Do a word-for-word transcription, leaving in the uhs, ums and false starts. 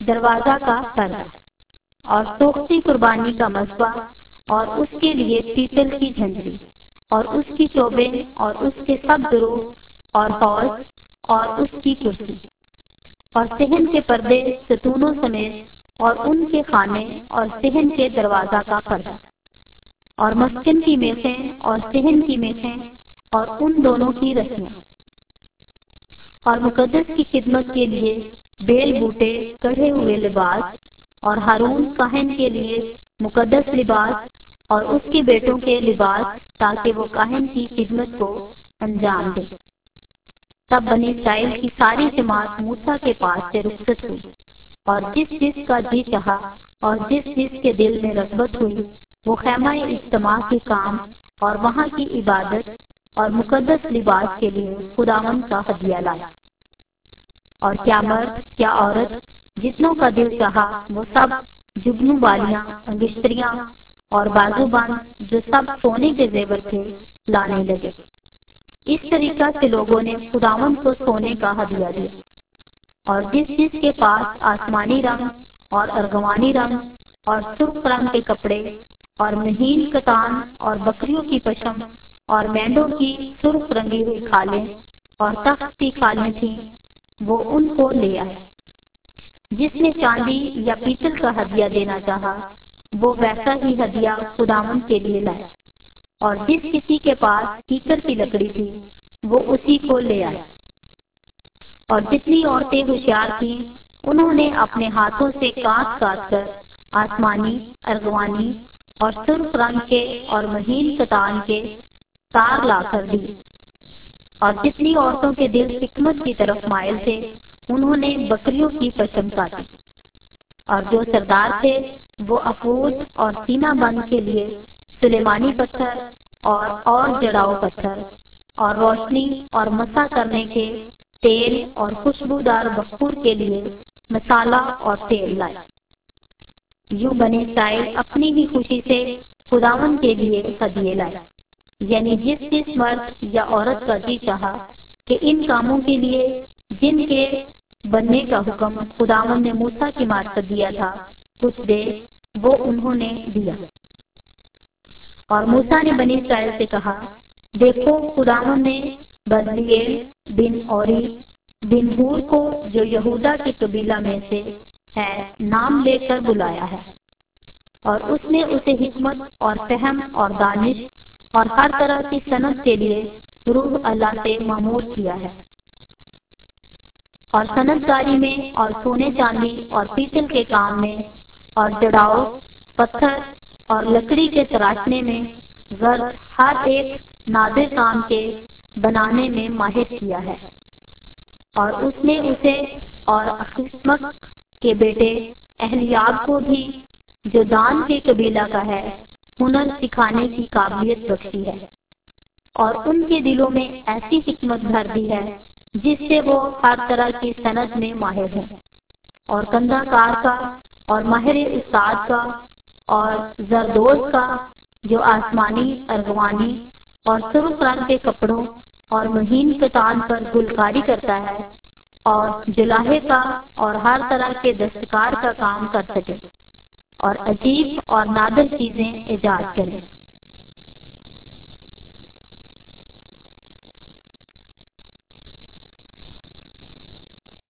دروازہ کا پردہ اور سوختی قربانی کا مصباح اور اس کے لیے پیتل کی جھنجری اور اس کی چوبیں اور اس کے سب دروع اور حوض اور اس کی کرسی اور صحن کے پردے ستونوں سمیت اور ان کے خانے اور صحن کے دروازہ کا پردہ اور مسکن کی میخیں اور صحن کی میخیں اور ان دونوں کی رسیاں اور مقدس کی خدمت کے لیے بیل بوٹے کڑھے ہوئے لباس اور ہارون کاہن کے لیے مقدس لباس اور اس کے بیٹوں کے لباس تاکہ وہ کاہن کی خدمت کو انجام دے۔ تب بنی اسرائیل کی ساری جماعت موسیٰ کے پاس سے رخصت ہوئی اور جس جس کا جی چاہا اور جس جس کے دل میں رغبت ہوئی وہ خیمہ اجتماع کے کام اور وہاں کی عبادت اور مقدس لباس کے لیے خداوند کا ہدیہ لایا۔ اور کیا مرد کیا عورت جتنوں کا دل چاہا وہ سب جگنوں والیاں انگشتریاں اور بازو بند جو سب سونے کے زیور تھے لانے لگے۔ اس طریقہ سے لوگوں نے خداوند کو سونے کا ہدیہ دیا اور جس جس کے پاس آسمانی رنگ اور ارغوانی رنگ اور سرخ رنگ کے کپڑے اور مہین کتان اور بکریوں کی پشم اور مینڈوں کی سرخ رنگی ہوئی کھالیں اور تخت کی کھالیں تھیں وہ ان کو لے آئے۔ جس نے چاندی یا پیتل کا ہدیہ دینا چاہا وہ ویسا ہی ہدیہ خداوند کے لیے لایا، اور جس کسی کے پاس کیکر کی لکڑی تھی وہ اسی کو لے آئے۔ اور جتنی عورتیں ہوشیار تھیں انہوں نے اپنے ہاتھوں سے کاٹ کاٹ کر آسمانی ارغوانی اور سرخ رنگ کے اور مہین کتان کے تار لا کر دی۔ اور جتنی عورتوں کے دل حکمت کی طرف مائل تھے انہوں نے بکریوں کی پشم کاٹی۔ اور جو سردار تھے وہ افود اور سینہ بند کے لیے سلیمانی پتھر اور اور جڑاؤ پتھر اور روشنی اور مسح کرنے کے تیل اور خوشبودار بخور کے لیے مسالہ اور تیل لائے۔ یوں بنی اسرائیل اپنی ہی خوشی سے خداوند کے لیے ہدیے لائے، یعنی جس جس مرد یا عورت کا جی چاہا کہ ان کاموں کے لیے جن کے بننے کا حکم خداوند نے موسیٰ کی معرفت دیا تھا کچھ دے، وہ انہوں نے دیا۔ اور موسیٰ نے بنی اسرائیل سے کہا، دیکھو خداوند نے بزلیل بن اوری بن ہور کو جو یہودا کے قبیلہ میں سے ہے نام لے کر بلایا ہے، اور اس نے اسے حکمت اور فہم اور دانش اور ہر طرح کی صنعت کے لیے روح اللہ سے مامور کیا ہے، اور صنعت کاری میں اور سونے چاندی اور پیتل کے کام میں اور جڑاؤ پتھر اور لکڑی کے تراشنے میں غرض ہر ایک نادر کام کے بنانے میں ماہر کیا ہے۔ اور اس نے اسے اور اخیسمک کے بیٹے اہلیاب کو بھی جو دان کے قبیلہ کا ہے ہنر سکھانے کی قابلیت بخشی ہے، اور ان کے دلوں میں ایسی حکمت بھر دی ہے جس سے وہ ہر طرح کی صنعت میں ماہر ہیں، اور کندہ کار کا اور ماہر استاد کا اور زردوز کا جو آسمانی ارغوانی اور سرخ رنگ کے کپڑوں اور مہین کتان پر گلکاری کرتا ہے، اور جلاہے کا اور ہر طرح کے دستکار کا کام کر سکے اور عجیب اور نادر چیزیں ایجاد کرے۔